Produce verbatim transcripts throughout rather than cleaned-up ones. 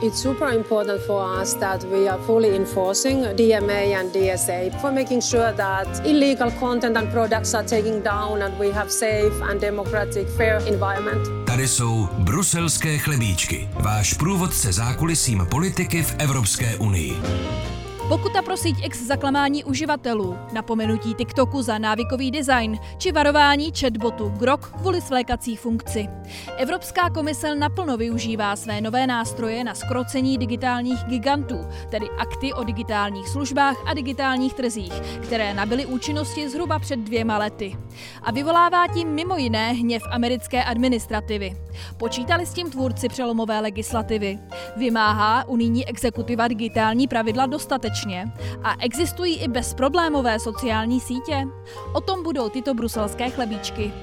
It's super important for us that we are fully enforcing D M A and D S A for making sure that illegal content and products are taken down and we have safe and democratic fair environment. Tady jsou bruselské chlebíčky, váš průvodce zákulisím politiky v Evropské unii. Pokuta pro síť X za klamání uživatelů, napomenutí TikToku za návykový design či varování chatbotu Grok kvůli svlékací funkci. Evropská komise naplno využívá své nové nástroje na zkrocení digitálních gigantů, tedy akty o digitálních službách a digitálních trzích, které nabyly účinnosti zhruba před dvěma lety. A vyvolává tím mimo jiné hněv americké administrativy. Počítali s tím tvůrci přelomové legislativy. Vymáhá unijní exekutiva digitální pravidla dostatečně? A existují i bezproblémové sociální sítě? O tom budou tyto bruselské chlebíčky.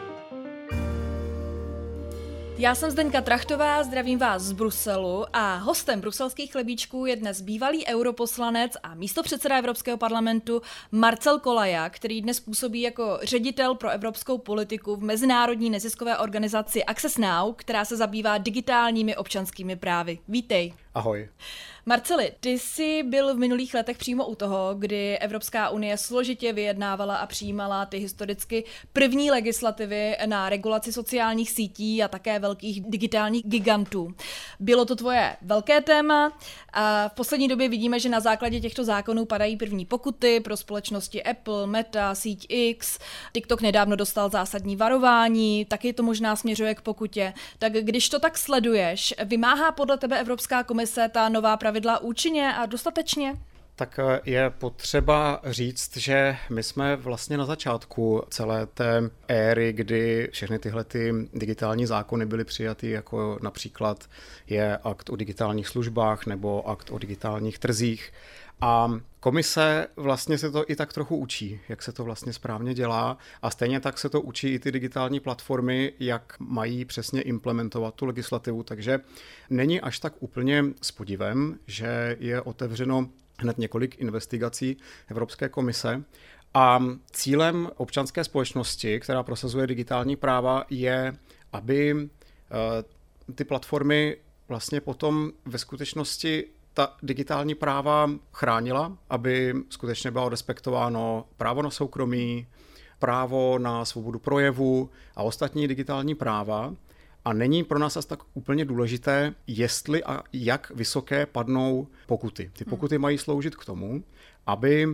Já jsem Zdeňka Trachtová, zdravím vás z Bruselu a hostem bruselských chlebíčků je dnes bývalý europoslanec a místopředseda Evropského parlamentu Marcel Kolaja, který dnes působí jako ředitel pro evropskou politiku v mezinárodní neziskové organizaci Access Now, která se zabývá digitálními občanskými právy. Vítej. Ahoj. Marceli, ty jsi byl v minulých letech přímo u toho, kdy Evropská unie složitě vyjednávala a přijímala ty historicky první legislativy na regulaci sociálních sítí a také velkých digitálních gigantů. Bylo to tvoje velké téma a v poslední době vidíme, že na základě těchto zákonů padají první pokuty pro společnosti Apple, Meta, síť X. TikTok nedávno dostal zásadní varování, taky to možná směřuje k pokutě. Tak když to tak sleduješ, vymáhá podle tebe Evropská komise ta nová pravidla účinně a dostatečně? Tak je potřeba říct, že my jsme vlastně na začátku celé té éry, kdy všechny tyhle ty digitální zákony byly přijaty, jako například je akt o digitálních službách nebo akt o digitálních trzích. A komise vlastně se to i tak trochu učí, jak se to vlastně správně dělá a stejně tak se to učí i ty digitální platformy, jak mají přesně implementovat tu legislativu, takže není až tak úplně s podivem, že je otevřeno hned několik investigací Evropské komise a cílem občanské společnosti, která prosazuje digitální práva, je, aby ty platformy vlastně potom ve skutečnosti ta digitální práva chránila, aby skutečně bylo respektováno právo na soukromí, právo na svobodu projevu a ostatní digitální práva. A není pro nás asi tak úplně důležité, jestli a jak vysoké padnou pokuty. Ty pokuty mají sloužit k tomu, aby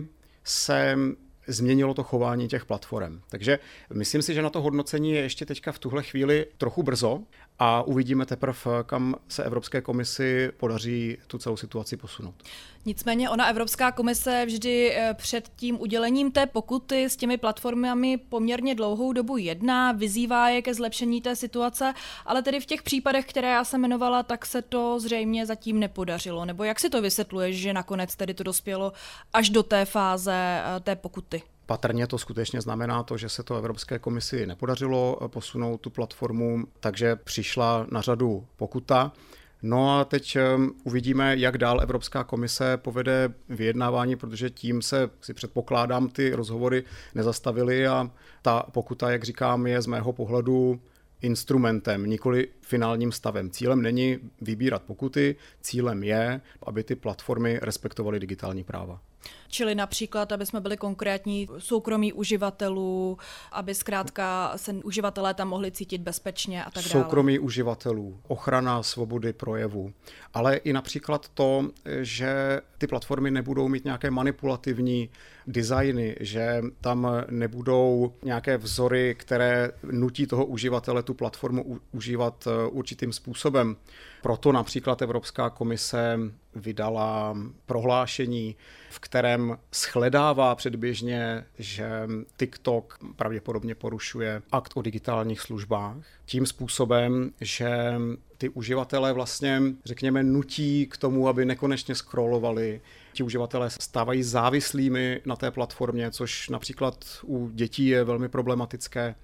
se změnilo to chování těch platform. Takže myslím si, že na to hodnocení je ještě teďka v tuhle chvíli trochu brzo a uvidíme teprve, kam se Evropské komisi podaří tu celou situaci posunout. Nicméně ona Evropská komise vždy před tím udělením té pokuty s těmi platformami poměrně dlouhou dobu jedná, vyzývá je ke zlepšení té situace, ale tedy v těch případech, které já jsem jmenovala, tak se to zřejmě zatím nepodařilo. Nebo jak si to vysvětluješ, že nakonec tedy to dospělo až do té fáze té pokuty? Patrně to skutečně znamená to, že se to Evropské komisi nepodařilo posunout tu platformu, takže přišla na řadu pokuta. No a teď uvidíme, jak dál Evropská komise povede vyjednávání, protože tím se, si předpokládám, ty rozhovory nezastavily a ta pokuta, jak říkám, je z mého pohledu instrumentem, nikoli finálním stavem. Cílem není vybírat pokuty, cílem je, aby ty platformy respektovaly digitální práva. Čili například, aby jsme byli konkrétní, soukromí uživatelů, aby zkrátka se uživatelé tam mohli cítit bezpečně a tak dále. Soukromí uživatelů, ochrana svobody projevu, ale i například to, že ty platformy nebudou mít nějaké manipulativní designy, že tam nebudou nějaké vzory, které nutí toho uživatele tu platformu užívat určitým způsobem. Proto například Evropská komise vydala prohlášení, v kterém shledává předběžně, že TikTok pravděpodobně porušuje akt o digitálních službách tím způsobem, že ty uživatelé vlastně, řekněme, nutí k tomu, aby nekonečně scrollovali. Ti uživatelé stávají závislými na té platformě, což například u dětí je velmi problematické.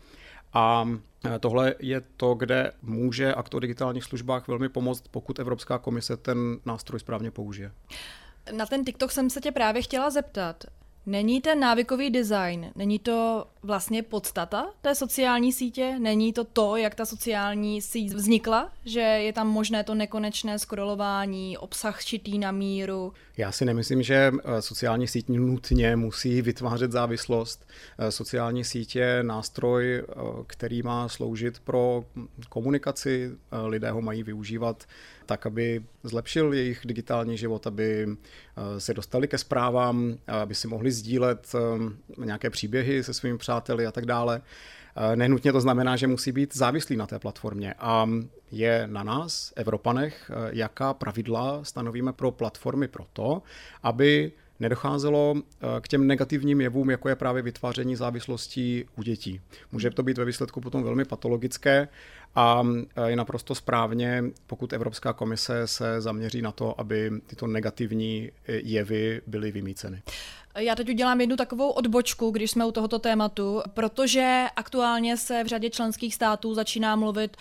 A tohle je to, kde může akt o digitálních službách velmi pomoct, pokud Evropská komise ten nástroj správně použije. Na ten TikTok jsem se tě právě chtěla zeptat. Není ten návykový design, není to vlastně podstata té sociální sítě? Není to to, jak ta sociální síť vznikla? Že je tam možné to nekonečné scrollování, obsah šitý na míru? Já si nemyslím, že sociální síť nutně musí vytvářet závislost. Sociální síť je nástroj, který má sloužit pro komunikaci. Lidé ho mají využívat tak, aby zlepšil jejich digitální život, aby se dostali ke zprávám, aby si mohli sdílet nějaké příběhy se svými přáteli a tak dále. Nenutně to znamená, že musí být závislí na té platformě. A je na nás, Evropanech, jaká pravidla stanovíme pro platformy proto, aby nedocházelo k těm negativním jevům, jako je právě vytváření závislostí u dětí. Může to být ve výsledku potom velmi patologické a je naprosto správně, pokud Evropská komise se zaměří na to, aby tyto negativní jevy byly vymýceny. Já teď udělám jednu takovou odbočku, když jsme u tohoto tématu, protože aktuálně se v řadě členských států začíná mluvit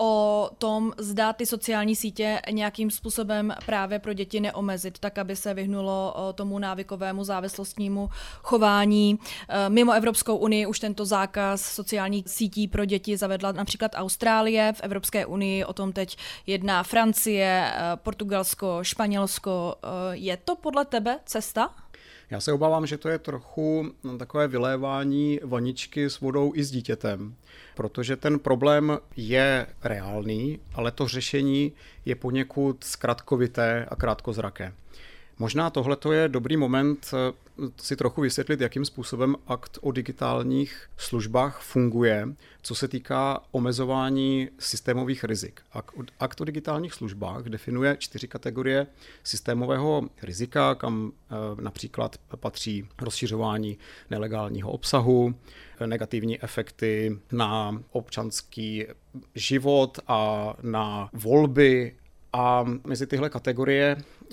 o tom, zda ty sociální sítě nějakým způsobem právě pro děti neomezit, tak aby se vyhnulo tomu návykovému závislostnímu chování. Mimo Evropskou unii už tento zákaz sociálních sítí pro děti zavedla například Austrálie, v Evropské unii o tom teď jedná Francie, Portugalsko, Španělsko. Je to podle tebe cesta? Já se obávám, že to je trochu takové vylévání vaničky s vodou i s dítětem, protože ten problém je reálný, ale to řešení je poněkud zkratkovité a krátkozraké. Možná tohle je dobrý moment si trochu vysvětlit, jakým způsobem akt o digitálních službách funguje, co se týká omezování systémových rizik. Akt o digitálních službách definuje čtyři kategorie systémového rizika, kam například patří rozšiřování nelegálního obsahu, negativní efekty na občanský život a na volby. A mezi tyhle kategorie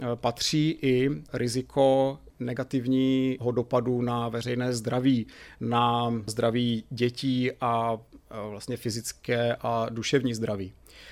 patří i riziko negativního dopadu na veřejné zdraví, na zdraví dětí a vlastně fyzické a duševní zdraví.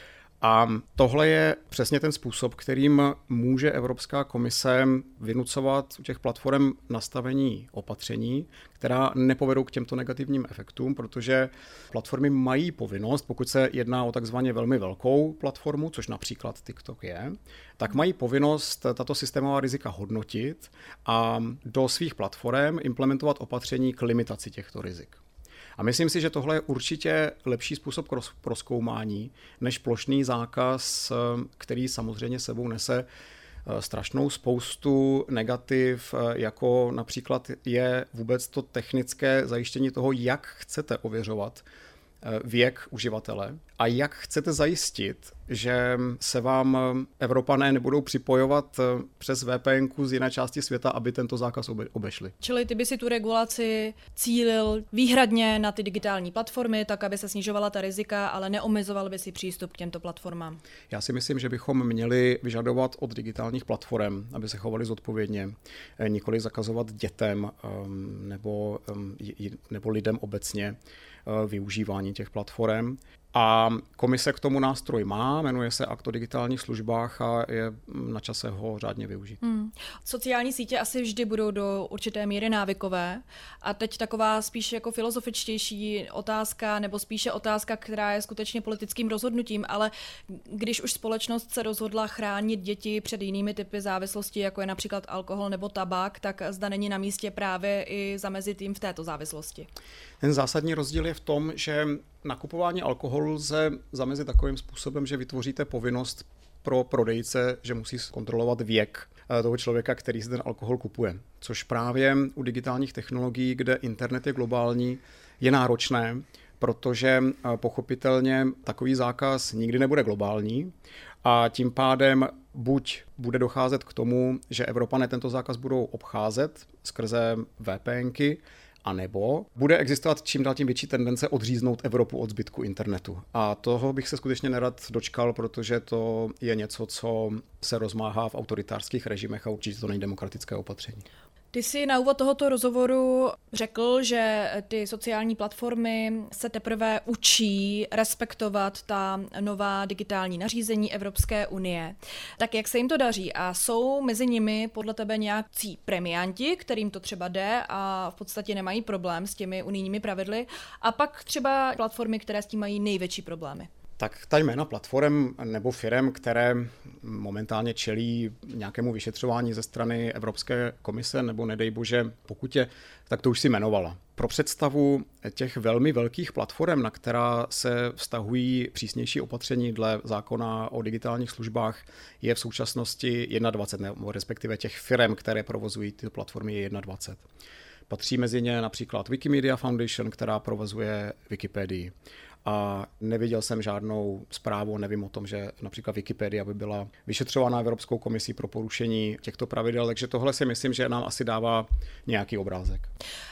A tohle je přesně ten způsob, kterým může Evropská komise vynucovat u těch platform nastavení opatření, která nepovedou k těmto negativním efektům, protože platformy mají povinnost, pokud se jedná o takzvaně velmi velkou platformu, což například TikTok je, tak mají povinnost tato systémová rizika hodnotit a do svých platform implementovat opatření k limitaci těchto rizik. A myslím si, že tohle je určitě lepší způsob k prozkoumání než plošný zákaz, který samozřejmě sebou nese strašnou spoustu negativ, jako například je vůbec to technické zajištění toho, jak chcete ověřovat věk uživatele a jak chcete zajistit, že se vám Evropané nebudou připojovat přes vé pé enku z jiné části světa, aby tento zákaz obešli. Čili ty by si tu regulaci cílil výhradně na ty digitální platformy, tak aby se snižovala ta rizika, ale neomezoval by si přístup k těmto platformám. Já si myslím, že bychom měli vyžadovat od digitálních platform, aby se chovali zodpovědně, nikoli zakazovat dětem nebo, nebo lidem obecně využívání těch platform. A komise k tomu nástroj má, jmenuje se Akt o digitálních službách a je na čase ho řádně využít. Hmm. Sociální sítě asi vždy budou do určité míry návykové. A teď taková spíš jako filozofičtější otázka, nebo spíše otázka, která je skutečně politickým rozhodnutím, ale když už společnost se rozhodla chránit děti před jinými typy závislostí, jako je například alkohol nebo tabák, tak zda není na místě právě i zamezit jim v této závislosti. Ten zásadní rozdíl je v tom, že nakupování alkoholu lze zamezit takovým způsobem, že vytvoříte povinnost pro prodejce, že musí kontrolovat věk toho člověka, který si ten alkohol kupuje. Což právě u digitálních technologií, kde internet je globální, je náročné, protože pochopitelně takový zákaz nikdy nebude globální a tím pádem buď bude docházet k tomu, že Evropané tento zákaz budou obcházet skrze vé pé enky, a nebo bude existovat čím dál tím větší tendence odříznout Evropu od zbytku internetu. A toho bych se skutečně nerad dočkal, protože to je něco, co se rozmáhá v autoritářských režimech a určitě to není demokratické opatření. Ty jsi na úvod tohoto rozhovoru řekl, že ty sociální platformy se teprve učí respektovat ta nová digitální nařízení Evropské unie. Tak jak se jim to daří? A jsou mezi nimi podle tebe nějakí premianti, kterým to třeba jde a v podstatě nemají problém s těmi unijními pravidly, a pak třeba platformy, které s tím mají největší problémy? Tak ta jména platform nebo firem, které momentálně čelí nějakému vyšetřování ze strany Evropské komise nebo nedej bože pokutě, tak to už si jmenovala. Pro představu těch velmi velkých platform, na která se vztahují přísnější opatření dle zákona o digitálních službách, je v současnosti dvacet jedna, nebo respektive těch firem, které provozují ty platformy, je dvacet jedna. Patří mezi ně například Wikimedia Foundation, která provozuje Wikipedii. A neviděl jsem žádnou zprávu, nevím o tom, že například Wikipedia by byla vyšetřována Evropskou komisí pro porušení těchto pravidel, takže tohle si myslím, že nám asi dává nějaký obrázek.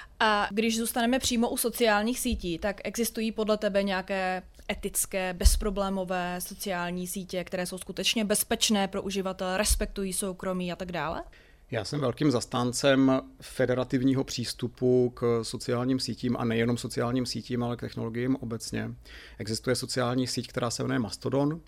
A když zůstaneme přímo u sociálních sítí, tak existují podle tebe nějaké etické, bezproblémové sociální sítě, které jsou skutečně bezpečné pro uživatele, respektují soukromí a tak dále? Já jsem velkým zastáncem federativního přístupu k sociálním sítím a nejenom sociálním sítím, ale k technologiím obecně. Existuje sociální síť, která se jmenuje Mastodon,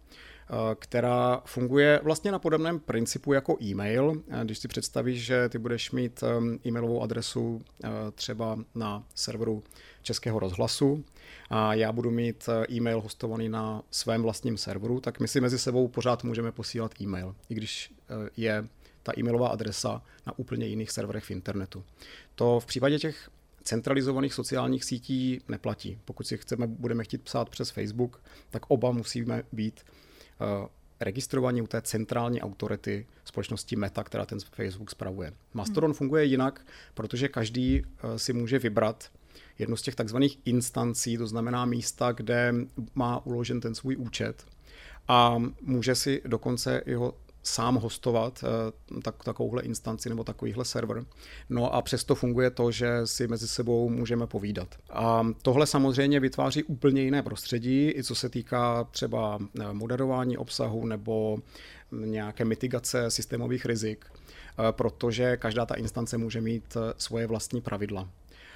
která funguje vlastně na podobném principu jako e-mail. Když si představíš, že ty budeš mít e-mailovou adresu třeba na serveru Českého rozhlasu a já budu mít e-mail hostovaný na svém vlastním serveru, tak my si mezi sebou pořád můžeme posílat e-mail, i když je ta e-mailová adresa na úplně jiných serverech v internetu. To v případě těch centralizovaných sociálních sítí neplatí. Pokud si chceme, budeme chtít psát přes Facebook, tak oba musíme být uh, registrovaní u té centrální autority společnosti Meta, která ten Facebook spravuje. Mastodon hmm. funguje jinak, protože každý uh, si může vybrat jednu z těch takzvaných instancí, to znamená místa, kde má uložen ten svůj účet a může si dokonce jeho sám hostovat tak, takovouhle instanci nebo takovýhle server. No a přesto funguje to, že si mezi sebou můžeme povídat. A tohle samozřejmě vytváří úplně jiné prostředí, i co se týká třeba moderování obsahu nebo nějaké mitigace systémových rizik, protože každá ta instance může mít svoje vlastní pravidla.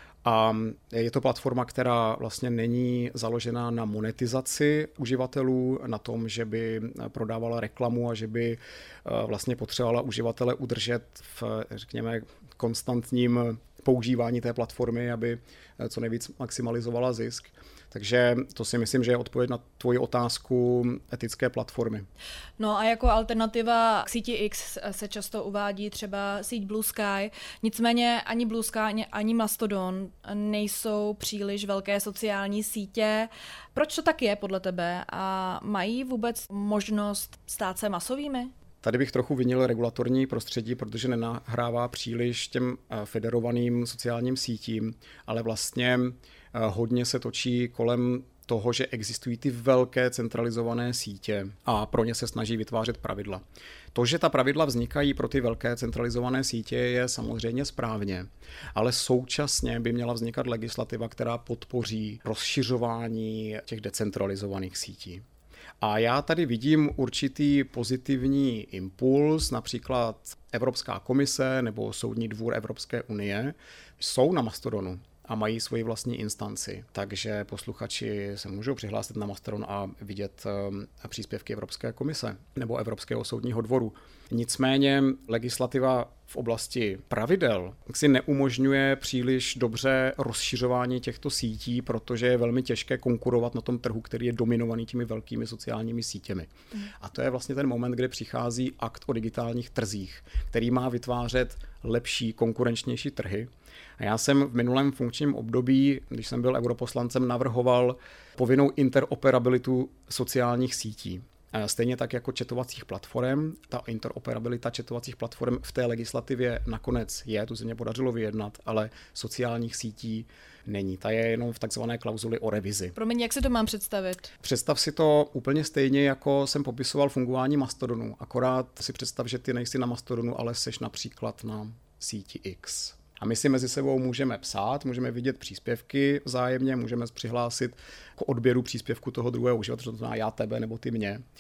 A je to platforma, která vlastně není založená na monetizaci uživatelů, na tom, že by prodávala reklamu a že by vlastně potřebovala uživatele udržet v, řekněme, konstantním používání té platformy, aby co nejvíc maximalizovala zisk. Takže to si myslím, že je odpověď na tvoji otázku etické platformy. No a jako alternativa k síti X se často uvádí třeba síť Blue Sky. Nicméně ani Blue Sky, ani Mastodon nejsou příliš velké sociální sítě. Proč to tak je podle tebe? A mají vůbec možnost stát se masovými? Tady bych trochu vinil regulatorní prostředí, protože nenahrává příliš těm federovaným sociálním sítím, ale vlastně hodně se točí kolem toho, že existují ty velké centralizované sítě a pro ně se snaží vytvářet pravidla. To, že ta pravidla vznikají pro ty velké centralizované sítě, je samozřejmě správně, ale současně by měla vznikat legislativa, která podpoří rozšiřování těch decentralizovaných sítí. A já tady vidím určitý pozitivní impuls, například Evropská komise nebo Soudní dvůr Evropské unie jsou na Mastodonu a mají svoji vlastní instanci. Takže posluchači se můžou přihlásit na Mastodon a vidět příspěvky Evropské komise nebo Evropského soudního dvoru. Nicméně legislativa v oblasti pravidel si neumožňuje příliš dobře rozšiřování těchto sítí, protože je velmi těžké konkurovat na tom trhu, který je dominovaný těmi velkými sociálními sítěmi. Mm. A to je vlastně ten moment, kdy přichází akt o digitálních trzích, který má vytvářet lepší, konkurenčnější trhy. A já jsem v minulém funkčním období, když jsem byl europoslancem, navrhoval povinnou interoperabilitu sociálních sítí. Stejně tak jako četovacích platform, ta interoperabilita četovacích platform v té legislativě nakonec je, tu se mě podařilo vyjednat, ale sociálních sítí není. Ta je jenom v takzvané klauzuli o revizi. Promiň, jak si to mám představit? Představ si to úplně stejně, jako jsem popisoval fungování Mastodonu. Akorát si představ, že ty nejsi na Mastodonu, ale seš například na síti X. A my si mezi sebou můžeme psát, můžeme vidět příspěvky vzájemně, můžeme přihlásit k odběru příspěvku toho druhého uživatele, to znamená já tebe nebo ty mě.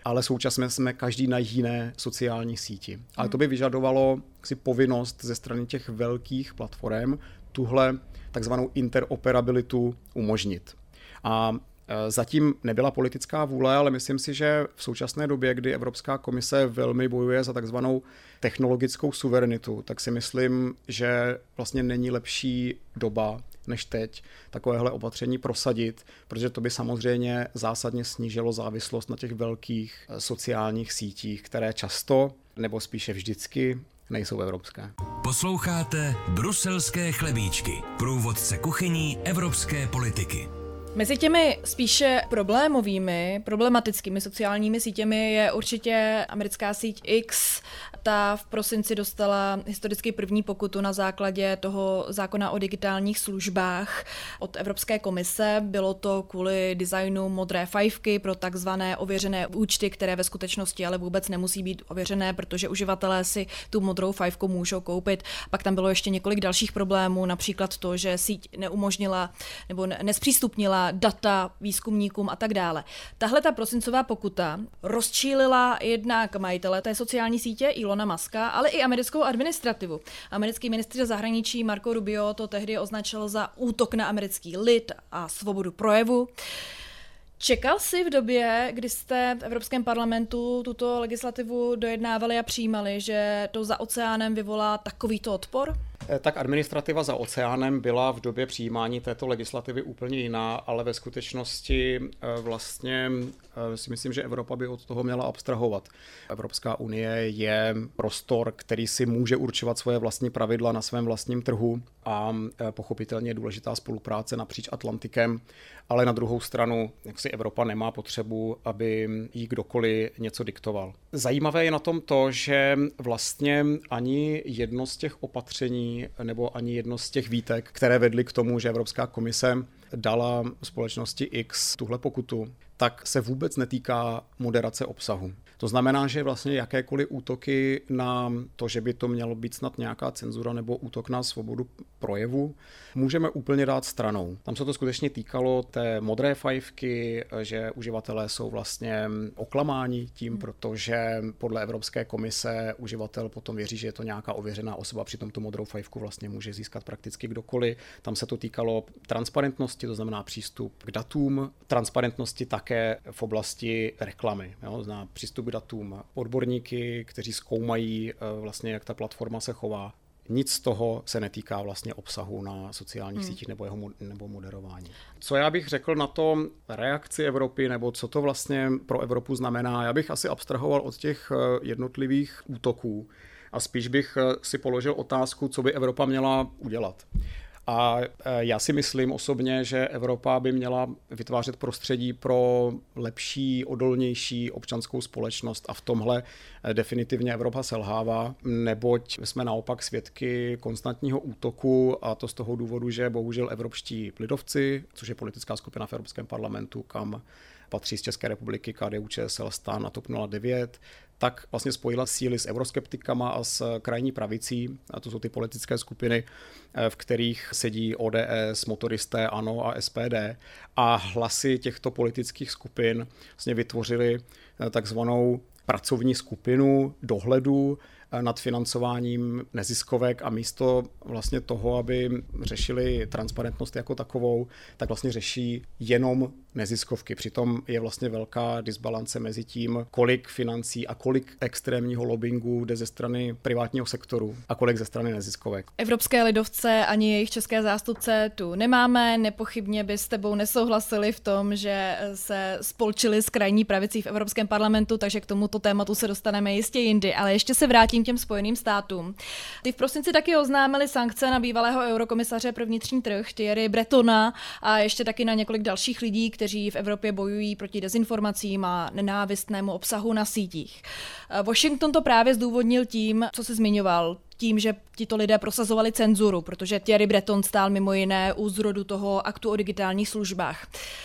ale současně jsme každý na jiné sociální síti. Ale to by vyžadovalo si povinnost ze strany těch velkých platform tuhle takzvanou interoperabilitu umožnit. A zatím nebyla politická vůle, ale myslím si, že v současné době, kdy Evropská komise velmi bojuje za takzvanou technologickou suverenitu, tak si myslím, že vlastně není lepší doba než teď takovéhle opatření prosadit, protože to by samozřejmě zásadně snížilo závislost na těch velkých sociálních sítích, které často, nebo spíše vždycky, nejsou evropské. Posloucháte Bruselské chlebíčky, průvodce kuchyní evropské politiky. Mezi těmi spíše problémovými, problematickými sociálními sítěmi je určitě americká síť X. Ta v prosinci dostala historicky první pokutu na základě toho zákona o digitálních službách od Evropské komise. Bylo to kvůli designu modré fajfky pro takzvané ověřené účty, které ve skutečnosti ale vůbec nemusí být ověřené, protože uživatelé si tu modrou fajfku můžou koupit. Pak tam bylo ještě několik dalších problémů, například to, že síť neumožnila nebo nespřístupnila data výzkumníkům a tak dále. Tahle ta prosincová pokuta rozčílila jednak majitele té sociální sítě Ilona Muska, ale i americkou administrativu. Americký ministr zahraničí Marco Rubio to tehdy označil za útok na americký lid a svobodu projevu. Čekal jsi v době, kdy jste v Evropském parlamentu tuto legislativu dojednávali a přijímali, že to za oceánem vyvolá takovýto odpor? Tak administrativa za oceánem byla v době přijímání této legislativy úplně jiná, ale ve skutečnosti vlastně si myslím, že Evropa by od toho měla abstrahovat. Evropská unie je prostor, který si může určovat svoje vlastní pravidla na svém vlastním trhu a pochopitelně je důležitá spolupráce napříč Atlantikem, ale na druhou stranu jak si Evropa nemá potřebu, aby jí kdokoliv něco diktoval. Zajímavé je na tom to, že vlastně ani jedno z těch opatření nebo ani jedno z těch výtek, které vedly k tomu, že Evropská komise dala společnosti X tuhle pokutu, tak se vůbec netýká moderace obsahu. To znamená, že vlastně jakékoliv útoky na to, že by to mělo být snad nějaká cenzura nebo útok na svobodu projevu, můžeme úplně dát stranou. Tam se to skutečně týkalo té modré fajfky, že uživatelé jsou vlastně oklamáni tím, protože podle Evropské komise uživatel potom věří, že je to nějaká ověřená osoba, přitom tu modrou fajfku vlastně může získat prakticky kdokoliv. Tam se to týkalo transparentnosti, to znamená přístup k datům, transparentnosti také v oblasti reklamy, jo, znamená přístup k datům odborníky, kteří zkoumají vlastně, jak ta platforma se chová. Nic z toho se netýká vlastně obsahu na sociálních hmm. sítích nebo jeho nebo moderování. Co já bych řekl na to reakci Evropy, nebo co to vlastně pro Evropu znamená, já bych asi abstrahoval od těch jednotlivých útoků a spíš bych si položil otázku, co by Evropa měla udělat. A já si myslím osobně, že Evropa by měla vytvářet prostředí pro lepší, odolnější občanskou společnost a v tomhle definitivně Evropa selhává, neboť jsme naopak svědky konstantního útoku a to z toho důvodu, že bohužel evropští lidovci, což je politická skupina v Evropském parlamentu, kam patří z České republiky K D U Č S L, STAN a TOP nula devět, tak vlastně spojila síly s euroskeptikama a s krajní pravicí, a to jsou ty politické skupiny, v kterých sedí O D S, motoristé, ANO a S P D, a hlasy těchto politických skupin vlastně vytvořily takzvanou pracovní skupinu dohledu nad financováním neziskovek a místo vlastně toho, aby řešili transparentnost jako takovou, tak vlastně řeší jenom neziskovky. Přitom je vlastně velká disbalance mezi tím, kolik financí a kolik extrémního lobbingu jde ze strany privátního sektoru a kolik ze strany neziskovek. Evropské lidovce ani jejich české zástupce tu nemáme, nepochybně by s tebou nesouhlasili v tom, že se spolčili s krajní pravicí v Evropském parlamentu, takže k tomuto tématu se dostaneme jistě jindy, ale ještě se vrátím těm Spojeným státům. Ty v prosinci taky oznámili sankce na bývalého eurokomisaře pro vnitřní trh Thierry Bretona a ještě taky na několik dalších lidí, kteří v Evropě bojují proti dezinformacím a nenávistnému obsahu na sítích. Washington to právě zdůvodnil tím, co se zmiňoval, tím, že tito lidé prosazovali cenzuru, protože Thierry Breton stál mimo jiné u zrodu toho aktu o digitálních službách.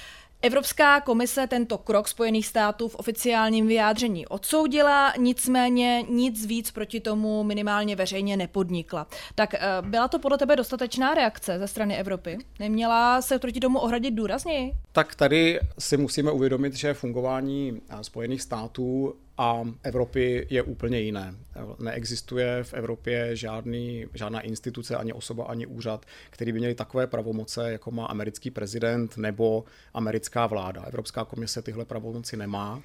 Evropská komise tento krok Spojených států v oficiálním vyjádření odsoudila, nicméně nic víc proti tomu minimálně veřejně nepodnikla. Tak byla to podle tebe dostatečná reakce ze strany Evropy? Neměla se proti tomu ohradit důrazněji? Tak tady si musíme uvědomit, že fungování Spojených států a Evropy je úplně jiné. Neexistuje v Evropě žádný, žádná instituce, ani osoba, ani úřad, který by měli takové pravomoce, jako má americký prezident nebo americká vláda. Evropská komise tyhle pravomoci nemá.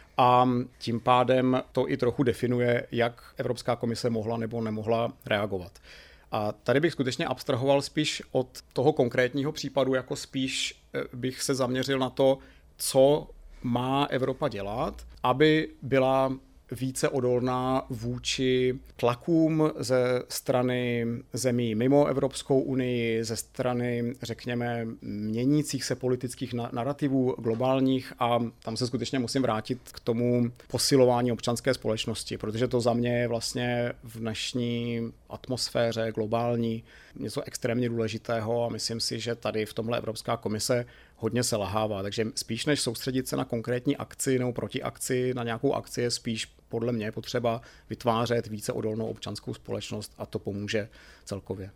A tím pádem to i trochu definuje, jak Evropská komise mohla nebo nemohla reagovat. A tady bych skutečně abstrahoval spíš od toho konkrétního případu, jako spíš bych se zaměřil na to, co má Evropa dělat, aby byla více odolná vůči tlakům ze strany zemí mimo Evropskou unii, ze strany, řekněme, měnících se politických narrativů globálních, a tam se skutečně musím vrátit k tomu posilování občanské společnosti, protože to za mě je vlastně v dnešní atmosféře globální něco extrémně důležitého a myslím si, že tady v tomhle Evropská komise hodně se lahává, takže spíš než soustředit se na konkrétní akci nebo protiakci, na nějakou akci je spíš podle mě potřeba vytvářet více odolnou občanskou společnost a to pomůže celkově.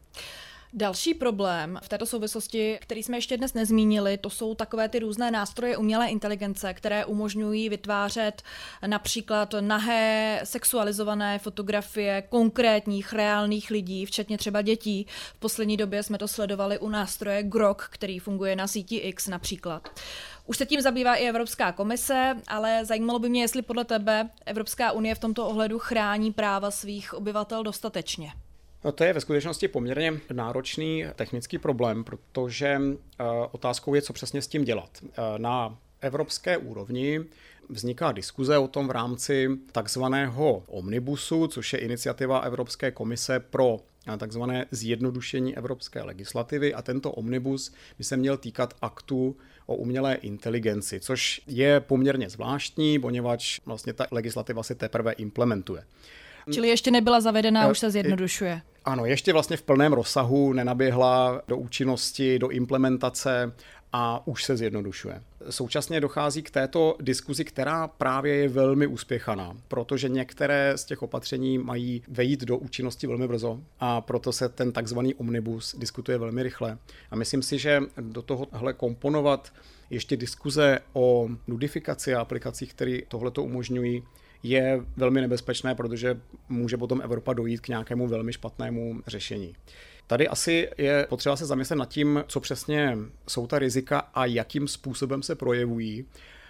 Další problém v této souvislosti, který jsme ještě dnes nezmínili, to jsou takové ty různé nástroje umělé inteligence, které umožňují vytvářet například nahé, sexualizované fotografie konkrétních, reálných lidí, včetně třeba dětí. V poslední době jsme to sledovali u nástroje Grok, který funguje na síti X například. Už se tím zabývá i Evropská komise, ale zajímalo by mě, jestli podle tebe Evropská unie v tomto ohledu chrání práva svých obyvatel dostatečně. No to je ve skutečnosti poměrně náročný technický problém, protože otázkou je, co přesně s tím dělat. Na evropské úrovni vzniká diskuze o tom v rámci takzvaného omnibusu, což je iniciativa Evropské komise pro takzvané zjednodušení evropské legislativy, a tento omnibus by se měl týkat aktu o umělé inteligenci, což je poměrně zvláštní, poněvadž vlastně ta legislativa se teprve implementuje. Čili ještě nebyla zavedena, už se zjednodušuje. Ano, ještě vlastně v plném rozsahu nenaběhla do účinnosti, do implementace a už se zjednodušuje. Současně dochází k této diskuzi, která právě je velmi uspěchaná, protože některé z těch opatření mají vejít do účinnosti velmi brzo a proto se ten takzvaný omnibus diskutuje velmi rychle. A myslím si, že do tohohle komponovat ještě diskuze o nudifikaci a aplikacích, které tohleto umožňují, je velmi nebezpečné, protože může potom Evropa dojít k nějakému velmi špatnému řešení. Tady asi je potřeba se zamyslet nad tím, co přesně jsou ta rizika a jakým způsobem se projevují.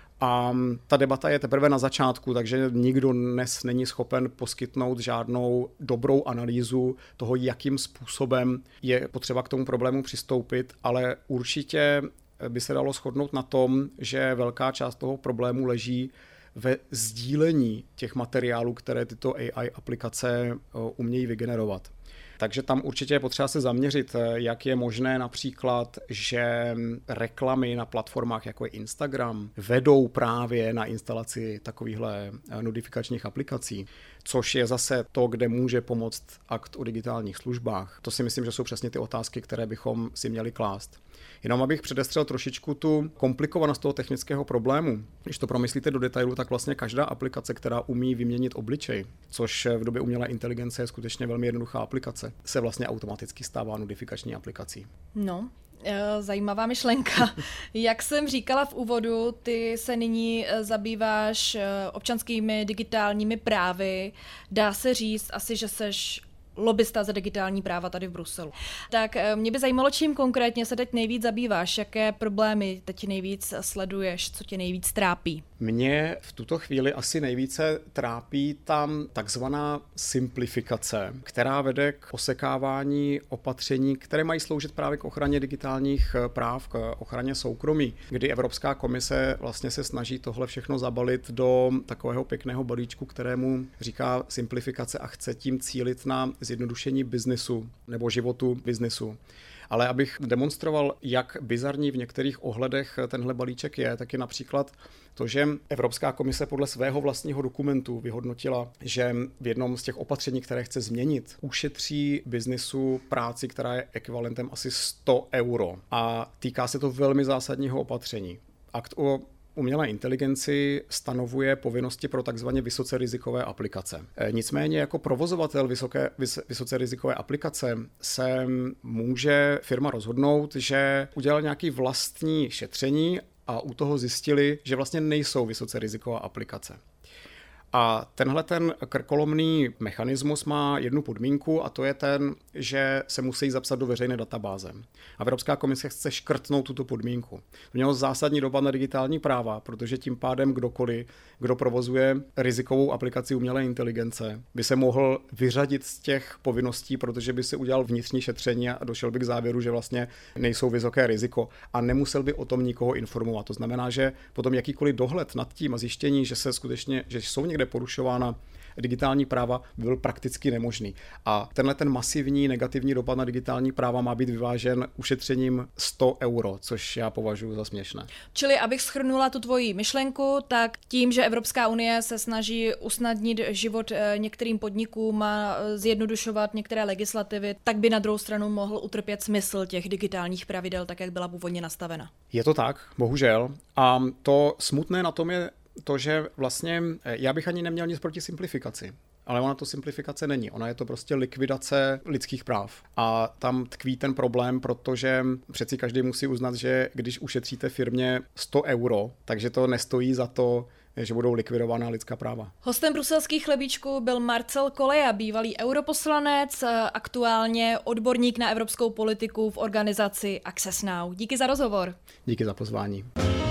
A ta debata je teprve na začátku, takže nikdo dnes není schopen poskytnout žádnou dobrou analýzu toho, jakým způsobem je potřeba k tomu problému přistoupit, ale určitě by se dalo shodnout na tom, že velká část toho problému leží ve sdílení těch materiálů, které tyto A I aplikace umějí vygenerovat. Takže tam určitě je potřeba se zaměřit, jak je možné například, že reklamy na platformách jako je Instagram vedou právě na instalaci takovýchhle notifikačních aplikací, což je zase to, kde může pomoct akt o digitálních službách. To si myslím, že jsou přesně ty otázky, které bychom si měli klást. Jenom abych předestřel trošičku tu komplikovanost toho technického problému. Když to promyslíte do detailu, tak vlastně každá aplikace, která umí vyměnit obličej, což v době umělé inteligence je skutečně velmi jednoduchá aplikace, se vlastně automaticky stává notifikační aplikací. No, zajímavá myšlenka. Jak jsem říkala v úvodu, ty se nyní zabýváš občanskými digitálními právy. Dá se říct asi, že seš lobista za digitální práva tady v Bruselu. Tak mě by zajímalo, čím konkrétně se teď nejvíc zabýváš, jaké problémy teď nejvíc sleduješ, co tě nejvíc trápí? Mě v tuto chvíli asi nejvíce trápí tam takzvaná simplifikace, která vede k osekávání opatření, které mají sloužit právě k ochraně digitálních práv, k ochraně soukromí, kdy Evropská komise vlastně se snaží tohle všechno zabalit do takového pěkného balíčku, kterému říká simplifikace a chce tím cílit na zjednodušení biznesu nebo životu biznesu. Ale abych demonstroval, jak bizarní v některých ohledech tenhle balíček je, tak je například to, že Evropská komise podle svého vlastního dokumentu vyhodnotila, že v jednom z těch opatření, které chce změnit, ušetří biznesu práci, která je ekvivalentem asi sto euro. A týká se to velmi zásadního opatření. akt o umělé inteligenci stanovuje povinnosti pro takzvaně vysoce rizikové aplikace. Nicméně jako provozovatel vysoké, vys, vysoce rizikové aplikace se může firma rozhodnout, že udělal nějaký vlastní šetření a u toho zjistili, že vlastně nejsou vysoce riziková aplikace. A tenhle ten krkolomný mechanismus má jednu podmínku a to je ten, že se musí zapsat do veřejné databáze. A Evropská komise chce škrtnout tuto podmínku. To mělo zásadní dopad na digitální práva, protože tím pádem kdokoliv, kdo provozuje rizikovou aplikaci umělé inteligence, by se mohl vyřadit z těch povinností, protože by si udělal vnitřní šetření a došel by k závěru, že vlastně nejsou vysoké riziko a nemusel by o tom nikoho informovat. To znamená, že potom jakýkoliv dohled nad tím a zjištění, že se skutečně, že jsou někde porušována digitální práva, by byl prakticky nemožný. A tenhle ten masivní negativní dopad na digitální práva má být vyvážen ušetřením sto euro, což já považuji za směšné. Čili abych shrnula tu tvoji myšlenku, tak tím, že Evropská unie se snaží usnadnit život některým podnikům a zjednodušovat některé legislativy, tak by na druhou stranu mohl utrpět smysl těch digitálních pravidel, tak jak byla původně nastavena. Je to tak, bohužel. A to smutné na tom je to, že vlastně já bych ani neměl nic proti simplifikaci. Ale ona to simplifikace není. Ona je to prostě likvidace lidských práv. A tam tkví ten problém, protože přeci každý musí uznat, že když ušetříte firmě sto euro, takže to nestojí za to, že budou likvidována lidská práva. Hostem bruselských chlebíčků byl Marcel Koleja, bývalý europoslanec, aktuálně odborník na evropskou politiku v organizaci Access Now. Díky za rozhovor. Díky za pozvání.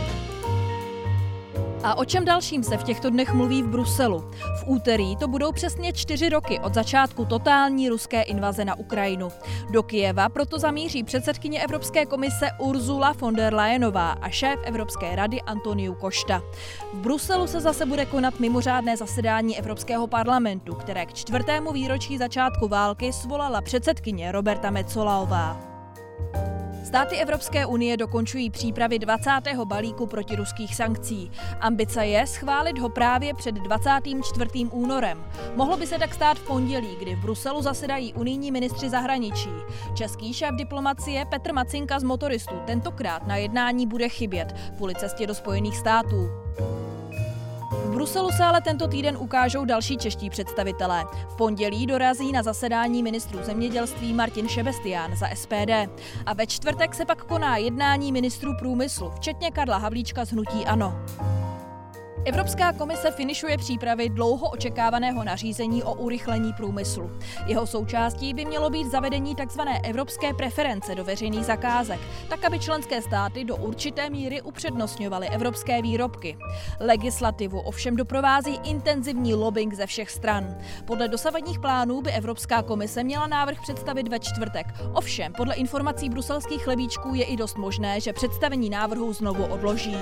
A o čem dalším se v těchto dnech mluví v Bruselu? V úterý to budou přesně čtyři roky od začátku totální ruské invaze na Ukrajinu. Do Kyjeva proto zamíří předsedkyně Evropské komise Ursula von der Leyenová a šéf Evropské rady Antoniu Costa. V Bruselu se zase bude konat mimořádné zasedání Evropského parlamentu, které k čtvrtému výročí začátku války svolala předsedkyně Roberta Metsolavová. Státy Evropské unie dokončují přípravy dvacátého balíku protiruských sankcí. Ambice je schválit ho právě před dvacátým čtvrtým únorem. Mohlo by se tak stát v pondělí, kdy v Bruselu zasedají unijní ministři zahraničí. Český šéf diplomacie Petr Macinka z Motoristů tentokrát na jednání bude chybět kvůli cestě do Spojených států. V Bruselu se ale tento týden ukážou další čeští představitelé. V pondělí dorazí na zasedání ministrů zemědělství Martin Šebestián za S P D. A ve čtvrtek se pak koná jednání ministrů průmyslu, včetně Karla Havlíčka z hnutí ANO. Evropská komise finišuje přípravy dlouho očekávaného nařízení o urychlení průmyslu. Jeho součástí by mělo být zavedení tzv. Evropské preference do veřejných zakázek, tak aby členské státy do určité míry upřednostňovaly evropské výrobky. Legislativu ovšem doprovází intenzivní lobbying ze všech stran. Podle dosavadních plánů by Evropská komise měla návrh představit ve čtvrtek. Ovšem, podle informací bruselských chlebíčků je i dost možné, že představení návrhu znovu odloží.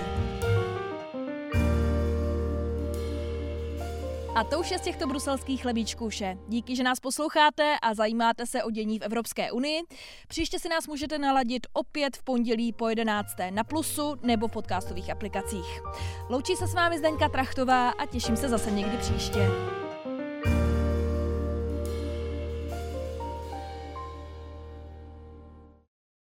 A to už je z těchto bruselských chlebíčků vše. Díky, že nás posloucháte a zajímáte se o dění v Evropské unii. Příště si nás můžete naladit opět v pondělí po jedenácté na Plusu nebo v podcastových aplikacích. Loučí se s vámi Zdeňka Trachtová a těším se zase někdy příště.